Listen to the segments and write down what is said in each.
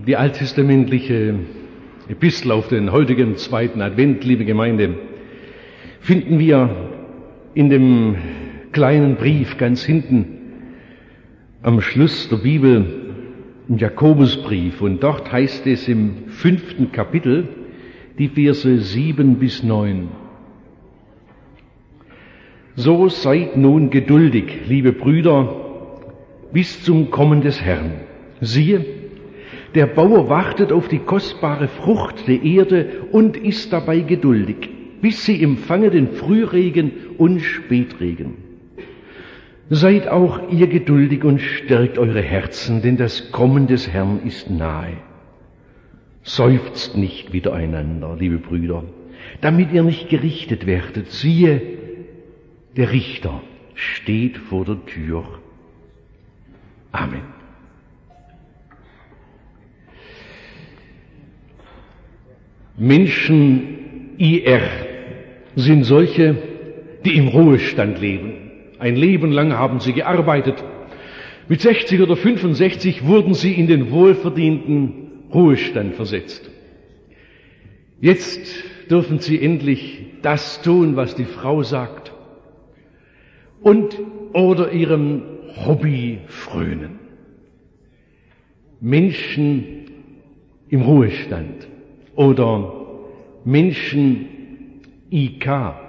Die alttestamentliche Epistel auf den heutigen zweiten Advent, liebe Gemeinde, finden wir in dem kleinen Brief ganz hinten am Schluss der Bibel, im Jakobusbrief. Und dort heißt es im 5. Kapitel, die Verse 7 bis 9. So seid nun geduldig, liebe Brüder, bis zum Kommen des Herrn. Siehe, der Bauer wartet auf die kostbare Frucht der Erde und ist dabei geduldig, bis sie empfange den Frühregen und Spätregen. Seid auch ihr geduldig und stärkt eure Herzen, denn das Kommen des Herrn ist nahe. Seufzt nicht miteinander, liebe Brüder, damit ihr nicht gerichtet werdet. Siehe, der Richter steht vor der Tür. Amen. Menschen IR sind solche, die im Ruhestand leben. Ein Leben lang haben sie gearbeitet. Mit 60 oder 65 wurden sie in den wohlverdienten Ruhestand versetzt. Jetzt dürfen sie endlich das tun, was die Frau sagt, und oder ihrem Hobby frönen. Menschen im Ruhestand oder Menschen IK,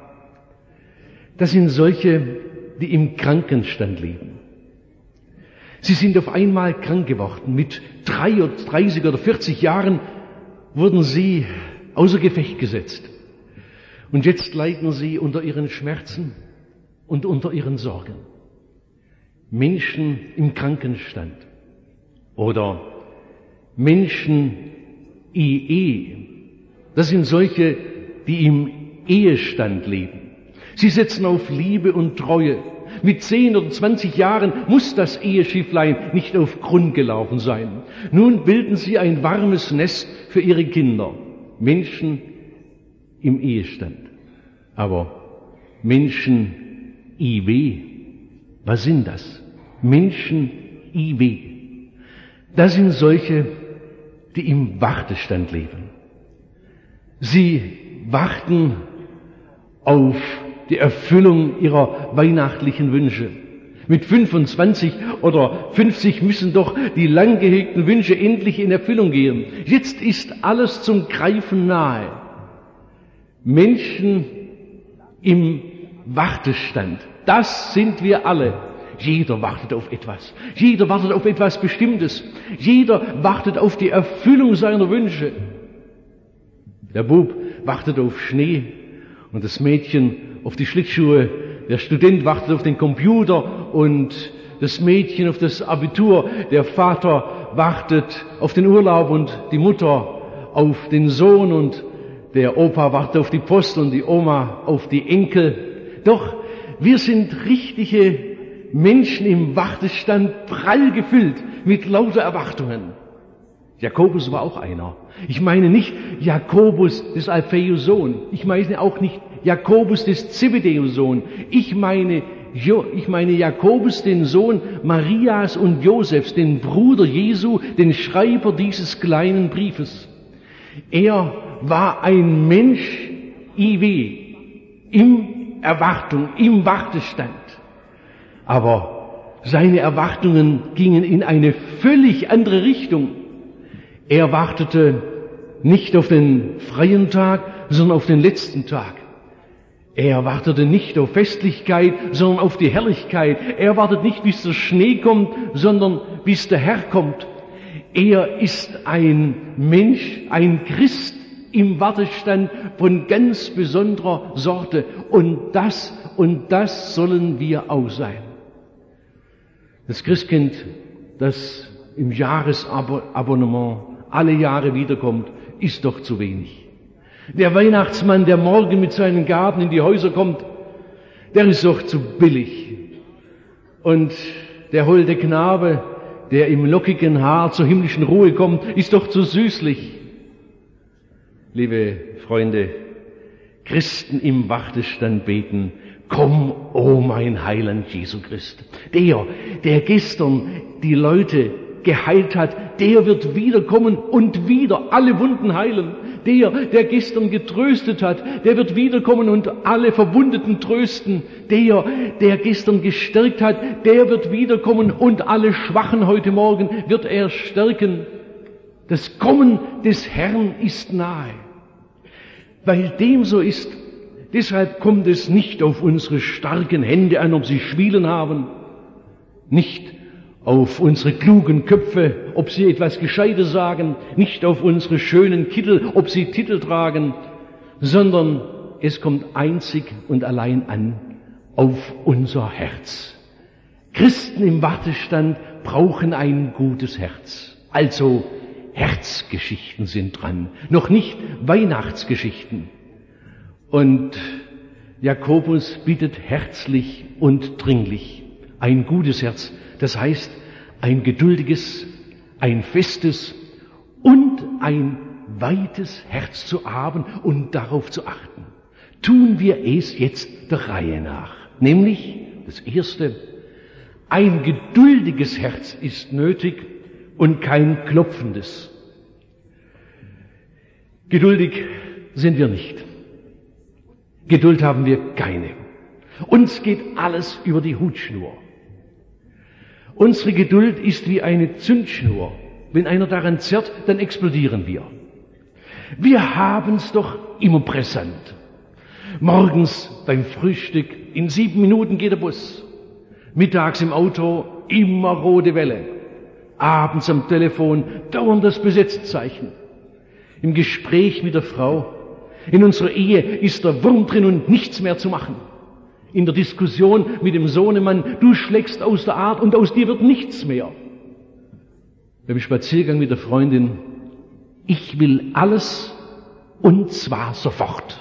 das sind solche, die im Krankenstand leben. Sie sind auf einmal krank geworden. Mit 30 oder 40 Jahren wurden sie außer Gefecht gesetzt. Und jetzt leiden sie unter ihren Schmerzen und unter ihren Sorgen. Menschen im Krankenstand oder Menschen IE, das sind solche, die im Ehestand leben. Sie setzen auf Liebe und Treue. Mit 10 oder 20 Jahren muss das Eheschifflein nicht auf Grund gelaufen sein. Nun bilden sie ein warmes Nest für ihre Kinder. Menschen im Ehestand. Aber Menschen IW, was sind das? Menschen IW. Das sind solche, die im Wartestand leben. Sie warten auf die Erfüllung ihrer weihnachtlichen Wünsche. Mit 25 oder 50 müssen doch die lang gehegten Wünsche endlich in Erfüllung gehen. Jetzt ist alles zum Greifen nahe. Menschen im Wartestand, das sind wir alle. Jeder wartet auf etwas. Jeder wartet auf etwas Bestimmtes. Jeder wartet auf die Erfüllung seiner Wünsche. Der Bub wartet auf Schnee und das Mädchen auf die Schlittschuhe. Der Student wartet auf den Computer und das Mädchen auf das Abitur. Der Vater wartet auf den Urlaub und die Mutter auf den Sohn und der Opa wartet auf die Post und die Oma auf die Enkel. Doch wir sind richtige Menschen im Wartestand, prall gefüllt mit lauter Erwartungen. Jakobus war auch einer. Ich meine nicht Jakobus des Alpheus Sohn. Ich meine auch nicht Jakobus des Zebedeus Sohn. Ich meine Jakobus, den Sohn Marias und Josefs, den Bruder Jesu, den Schreiber dieses kleinen Briefes. Er war ein Mensch IW, im Wartestand. Aber seine Erwartungen gingen in eine völlig andere Richtung. Er wartete nicht auf den freien Tag, sondern auf den letzten Tag. Er wartete nicht auf Festlichkeit, sondern auf die Herrlichkeit. Er wartet nicht, bis der Schnee kommt, sondern bis der Herr kommt. Er ist ein Mensch, ein Christ im Wartestand von ganz besonderer Sorte. Und das sollen wir auch sein. Das Christkind, das im Jahresabonnement alle Jahre wiederkommt, ist doch zu wenig. Der Weihnachtsmann, der morgen mit seinen Gaben in die Häuser kommt, der ist doch zu billig. Und der holde Knabe, der im lockigen Haar zur himmlischen Ruhe kommt, ist doch zu süßlich. Liebe Freunde, Christen im Wartestand beten, komm, o mein Heiland Jesu Christ. Der gestern die Leute geheilt hat, der wird wiederkommen und wieder alle Wunden heilen. Der gestern getröstet hat, der wird wiederkommen und alle Verwundeten trösten. Der gestern gestärkt hat, der wird wiederkommen und alle Schwachen heute Morgen wird er stärken. Das Kommen des Herrn ist nahe. Weil dem so ist, deshalb kommt es nicht auf unsere starken Hände an, ob sie Schwielen haben, nicht auf unsere klugen Köpfe, ob sie etwas Gescheites sagen, nicht auf unsere schönen Kittel, ob sie Titel tragen, sondern es kommt einzig und allein an auf unser Herz. Christen im Wartestand brauchen ein gutes Herz. Also Herzgeschichten sind dran, noch nicht Weihnachtsgeschichten. Und Jakobus bittet herzlich und dringlich ein gutes Herz. Das heißt, ein geduldiges, ein festes und ein weites Herz zu haben und darauf zu achten. Tun wir es jetzt der Reihe nach. Nämlich, das Erste, ein geduldiges Herz ist nötig und kein klopfendes. Geduldig sind wir nicht. Geduld haben wir keine. Uns geht alles über die Hutschnur. Unsere Geduld ist wie eine Zündschnur. Wenn einer daran zerrt, dann explodieren wir. Wir haben's doch immer präsent. Morgens beim Frühstück, in 7 Minuten geht der Bus. Mittags im Auto, immer rote Welle. Abends am Telefon, dauernd das Besetzzeichen. Im Gespräch mit der Frau, in unserer Ehe ist der Wurm drin und nichts mehr zu machen. In der Diskussion mit dem Sohnemann, du schlägst aus der Art und aus dir wird nichts mehr. Beim Spaziergang mit der Freundin, ich will alles und zwar sofort.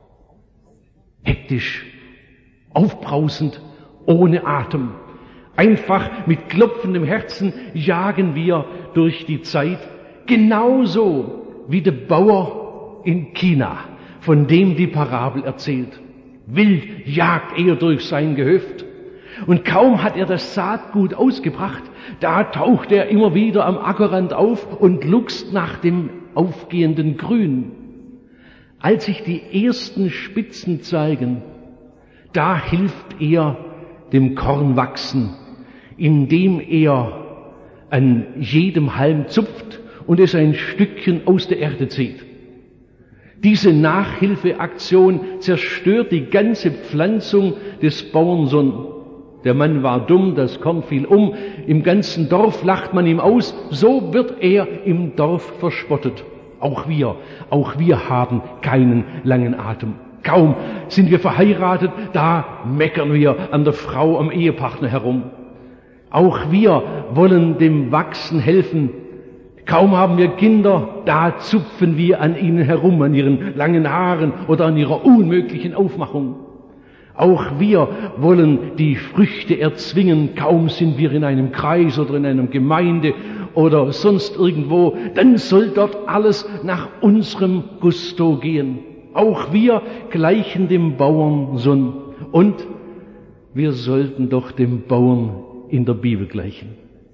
Hektisch, aufbrausend, ohne Atem. Einfach mit klopfendem Herzen jagen wir durch die Zeit, genauso wie der Bauer in China, von dem die Parabel erzählt. Wild jagt er durch sein Gehöft. Und kaum hat er das Saatgut ausgebracht, da taucht er immer wieder am Ackerrand auf und luchst nach dem aufgehenden Grün. Als sich die ersten Spitzen zeigen, da hilft er dem Korn wachsen, indem er an jedem Halm zupft und es ein Stückchen aus der Erde zieht. Diese Nachhilfeaktion zerstört die ganze Pflanzung des Bauernsohn. Der Mann war dumm, das Korn fiel um, im ganzen Dorf lacht man ihm aus, so wird er im Dorf verspottet. Auch wir haben keinen langen Atem. Kaum sind wir verheiratet, da meckern wir an der Frau, am Ehepartner herum. Auch wir wollen dem Wachsen helfen. Kaum haben wir Kinder, da zupfen wir an ihnen herum, an ihren langen Haaren oder an ihrer unmöglichen Aufmachung. Auch wir wollen die Früchte erzwingen, kaum sind wir in einem Kreis oder in einer Gemeinde oder sonst irgendwo, dann soll dort alles nach unserem Gusto gehen. Auch wir gleichen dem Bauernsohn und wir sollten doch dem Bauern in der Bibel gleichen.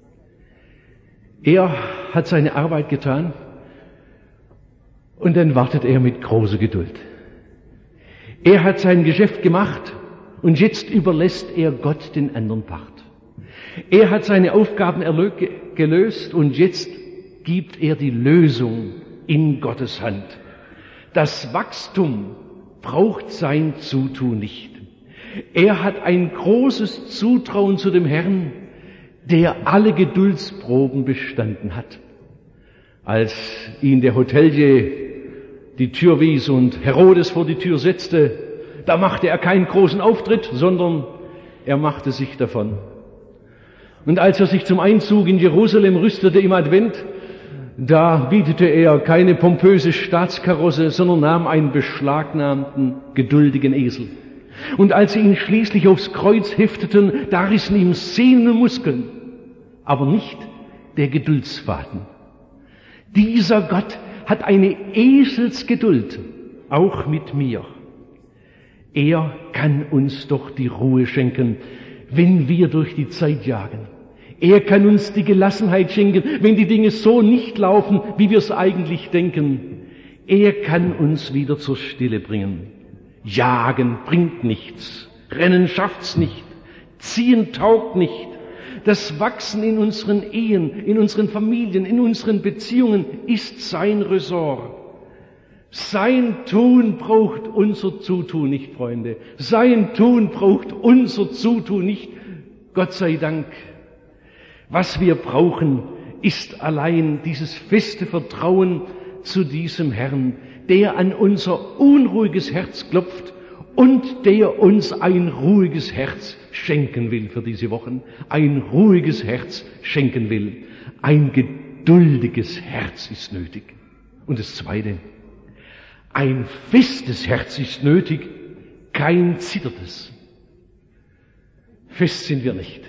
Er hat seine Arbeit getan und dann wartet er mit großer Geduld. Er hat sein Geschäft gemacht und jetzt überlässt er Gott den anderen Part. Er hat seine Aufgaben gelöst und jetzt gibt er die Lösung in Gottes Hand. Das Wachstum braucht sein Zutun nicht. Er hat ein großes Zutrauen zu dem Herrn, der alle Geduldsproben bestanden hat. Als ihn der Hotelier die Tür wies und Herodes vor die Tür setzte, da machte er keinen großen Auftritt, sondern er machte sich davon. Und als er sich zum Einzug in Jerusalem rüstete im Advent, da bietete er keine pompöse Staatskarosse, sondern nahm einen beschlagnahmten, geduldigen Esel. Und als sie ihn schließlich aufs Kreuz hefteten, da rissen ihm Sehnen und Muskeln, aber nicht der Geduldsfaden. Dieser Gott hat eine Eselsgeduld, auch mit mir. Er kann uns doch die Ruhe schenken, wenn wir durch die Zeit jagen. Er kann uns die Gelassenheit schenken, wenn die Dinge so nicht laufen, wie wir es eigentlich denken. Er kann uns wieder zur Stille bringen. Jagen bringt nichts. Rennen schafft's nicht. Ziehen taugt nicht. Das Wachsen in unseren Ehen, in unseren Familien, in unseren Beziehungen ist sein Ressort. Sein Tun braucht unser Zutun nicht, Freunde. Sein Tun braucht unser Zutun nicht. Gott sei Dank. Was wir brauchen, ist allein dieses feste Vertrauen zu diesem Herrn, der an unser unruhiges Herz klopft und der uns ein ruhiges Herz schenken will für diese Wochen. Ein ruhiges Herz schenken will. Ein geduldiges Herz ist nötig. Und das Zweite, ein festes Herz ist nötig, kein zitterndes. Fest sind wir nicht.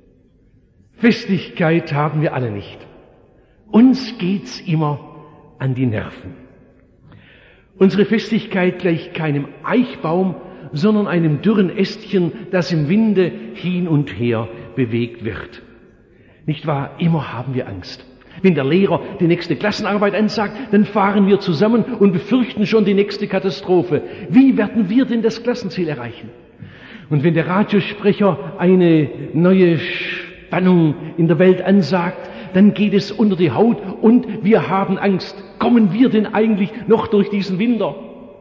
Festigkeit haben wir alle nicht. Uns geht's immer an die Nerven. Unsere Festigkeit gleicht keinem Eichbaum, sondern einem dürren Ästchen, das im Winde hin und her bewegt wird. Nicht wahr? Immer haben wir Angst. Wenn der Lehrer die nächste Klassenarbeit ansagt, dann fahren wir zusammen und befürchten schon die nächste Katastrophe. Wie werden wir denn das Klassenziel erreichen? Und wenn der Radiosprecher eine neue Spannung in der Welt ansagt, dann geht es unter die Haut und wir haben Angst. Kommen wir denn eigentlich noch durch diesen Winter?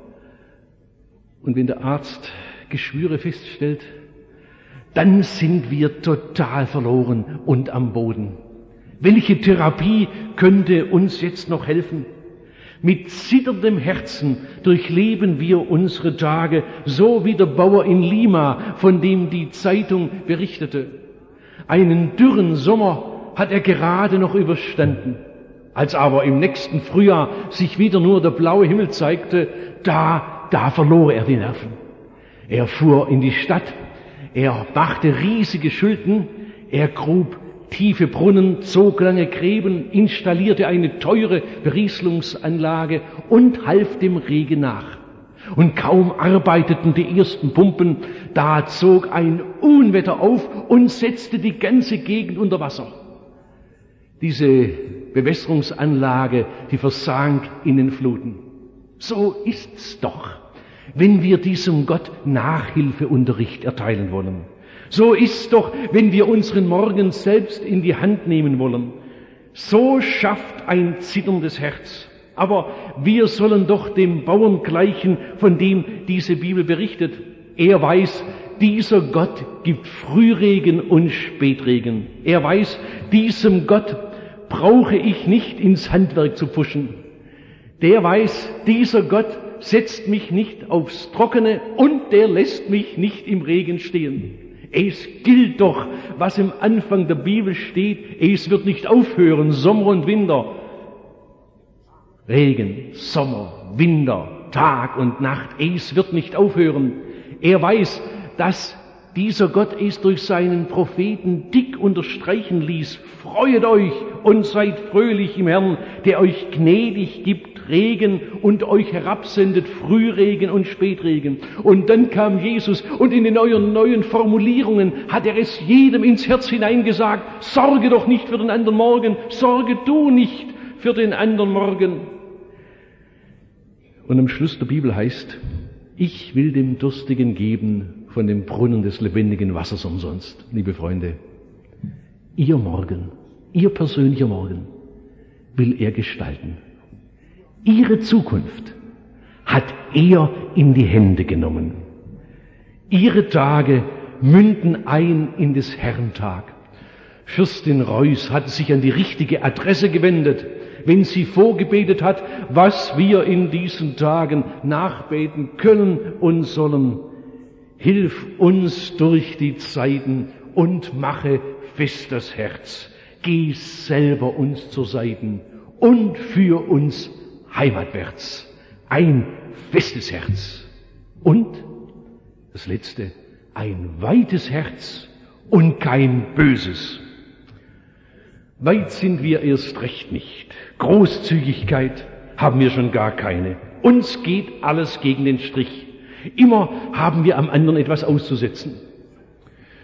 Und wenn der Arzt Geschwüre feststellt, dann sind wir total verloren und am Boden. Welche Therapie könnte uns jetzt noch helfen? Mit zitterndem Herzen durchleben wir unsere Tage, so wie der Bauer in Lima, von dem die Zeitung berichtete. Einen dürren Sommer hat er gerade noch überstanden. Als aber im nächsten Frühjahr sich wieder nur der blaue Himmel zeigte, da verlor er die Nerven. Er fuhr in die Stadt, er machte riesige Schulden, er grub tiefe Brunnen, zog lange Gräben, installierte eine teure Berieselungsanlage und half dem Regen nach. Und kaum arbeiteten die ersten Pumpen, da zog ein Unwetter auf und setzte die ganze Gegend unter Wasser. Diese Bewässerungsanlage, die versank in den Fluten. So ist's doch, wenn wir diesem Gott Nachhilfeunterricht erteilen wollen. So ist's doch, wenn wir unseren Morgen selbst in die Hand nehmen wollen. So schafft ein zitterndes Herz. Aber wir sollen doch dem Bauern gleichen, von dem diese Bibel berichtet. Er weiß, dieser Gott gibt Frühregen und Spätregen. Er weiß, diesem Gott brauche ich nicht ins Handwerk zu pfuschen. Der weiß, dieser Gott setzt mich nicht aufs Trockene und der lässt mich nicht im Regen stehen. Es gilt doch, was im Anfang der Bibel steht. Es wird nicht aufhören, Sommer und Winter. Regen, Sommer, Winter, Tag und Nacht. Es wird nicht aufhören. Er weiß, dass dieser Gott es durch seinen Propheten dick unterstreichen ließ. Freuet euch und seid fröhlich im Herrn, der euch gnädig gibt Regen und euch herabsendet Frühregen und Spätregen. Und dann kam Jesus und in den neuen Formulierungen hat er es jedem ins Herz hineingesagt. Sorge doch nicht für den anderen Morgen, sorge du nicht für den anderen Morgen. Und am Schluss der Bibel heißt, ich will dem Durstigen geben von dem Brunnen des lebendigen Wassers umsonst. Liebe Freunde, Ihr Morgen, Ihr persönlicher Morgen will er gestalten. Ihre Zukunft hat er in die Hände genommen. Ihre Tage münden ein in des Herrn Tag. Fürstin Reuß hat sich an die richtige Adresse gewendet, wenn sie vorgebetet hat, was wir in diesen Tagen nachbeten können und sollen. Hilf uns durch die Zeiten und mache fest das Herz. Geh selber uns zur Seiten und führ uns heimatwärts. Ein festes Herz. Und das Letzte, ein weites Herz und kein böses. Weit sind wir erst recht nicht. Großzügigkeit haben wir schon gar keine. Uns geht alles gegen den Strich. Immer haben wir am anderen etwas auszusetzen.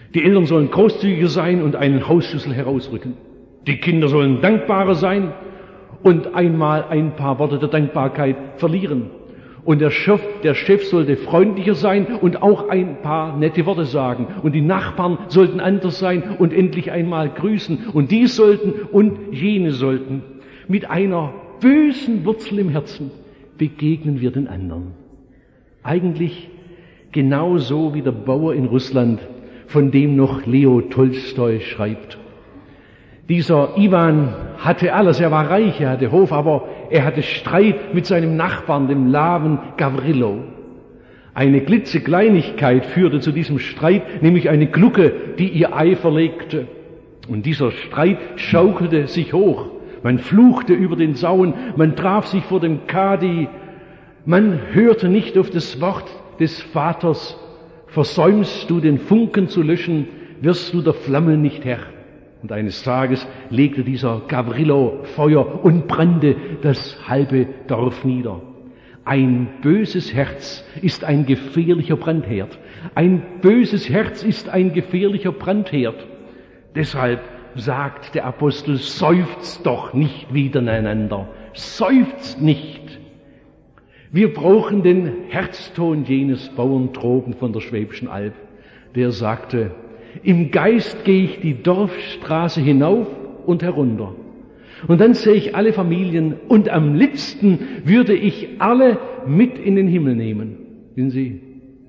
Die Eltern sollen großzügiger sein und einen Hausschlüssel herausrücken. Die Kinder sollen dankbarer sein und einmal ein paar Worte der Dankbarkeit verlieren. Und der Chef sollte freundlicher sein und auch ein paar nette Worte sagen. Und die Nachbarn sollten anders sein und endlich einmal grüßen. Und die sollten und jene sollten. Mit einer bösen Wurzel im Herzen begegnen wir den anderen. Eigentlich genauso wie der Bauer in Russland, von dem noch Leo Tolstoi schreibt. Dieser Iwan hatte alles, er war reich, er hatte Hof, aber er hatte Streit mit seinem Nachbarn, dem Laven Gavrilo. Eine klitzekleinigkeit führte zu diesem Streit, nämlich eine Glucke, die ihr Ei verlegte. Und dieser Streit schaukelte sich hoch. Man fluchte über den Zaun, man traf sich vor dem Kadi, man hörte nicht auf das Wort des Vaters. Versäumst du den Funken zu löschen, wirst du der Flamme nicht Herr. Und eines Tages legte dieser Gavrilo Feuer und brannte das halbe Dorf nieder. Ein böses Herz ist ein gefährlicher Brandherd. Ein böses Herz ist ein gefährlicher Brandherd. Deshalb sagt der Apostel, seufzt doch nicht wiedereinander. Seufzt nicht. Wir brauchen den Herzton jenes Bauern droben von der Schwäbischen Alb, der sagte, im Geist gehe ich die Dorfstraße hinauf und herunter. Und dann sehe ich alle Familien und am liebsten würde ich alle mit in den Himmel nehmen. Wissen Sie,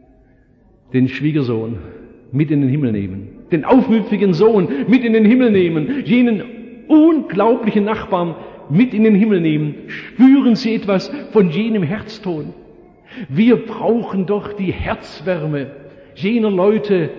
den Schwiegersohn mit in den Himmel nehmen, den aufmüpfigen Sohn mit in den Himmel nehmen, jenen unglaublichen Nachbarn mit in den Himmel nehmen. Spüren Sie etwas von jenem Herzton? Wir brauchen doch die Herzwärme jener Leute,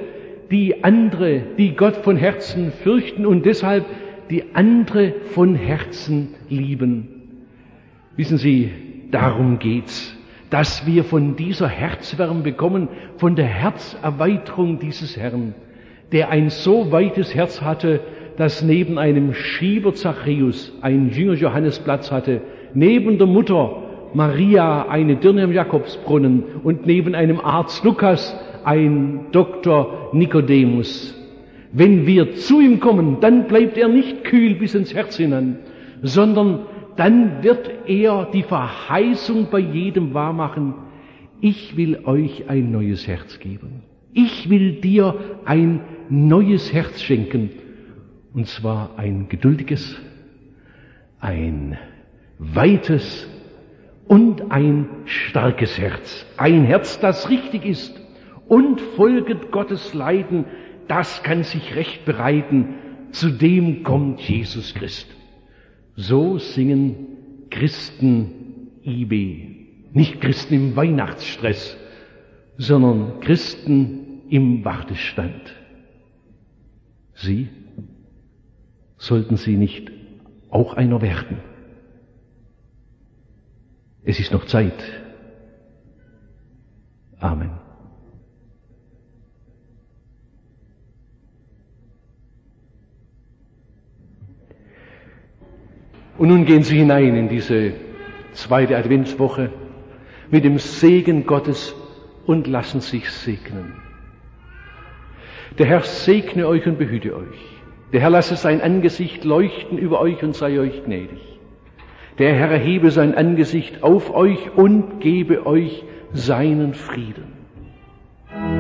die Gott von Herzen fürchten und deshalb die andere von Herzen lieben. Wissen Sie, darum geht's, dass wir von dieser Herzwärme bekommen, von der Herzerweiterung dieses Herrn, der ein so weites Herz hatte, dass neben einem Schieber Zachäus ein Jünger Johannes Platz hatte, neben der Mutter Maria eine Dirne am Jakobsbrunnen und neben einem Arzt Lukas ein Doktor Nikodemus. Wenn wir zu ihm kommen, dann bleibt er nicht kühl bis ins Herz hinein, sondern dann wird er die Verheißung bei jedem wahrmachen, ich will euch ein neues Herz geben. Ich will dir ein neues Herz schenken. Und zwar ein geduldiges, ein weites und ein starkes Herz. Ein Herz, das richtig ist und folget Gottes Leiden, das kann sich recht bereiten. Zu dem kommt Jesus Christ. So singen Christen IB. Nicht Christen im Weihnachtsstress, sondern Christen im Wartestand. Sie? Sollten Sie nicht auch einer werden? Es ist noch Zeit. Amen. Und nun gehen Sie hinein in diese zweite Adventswoche mit dem Segen Gottes und lassen sich segnen. Der Herr segne euch und behüte euch. Der Herr lasse sein Angesicht leuchten über euch und sei euch gnädig. Der Herr erhebe sein Angesicht auf euch und gebe euch seinen Frieden.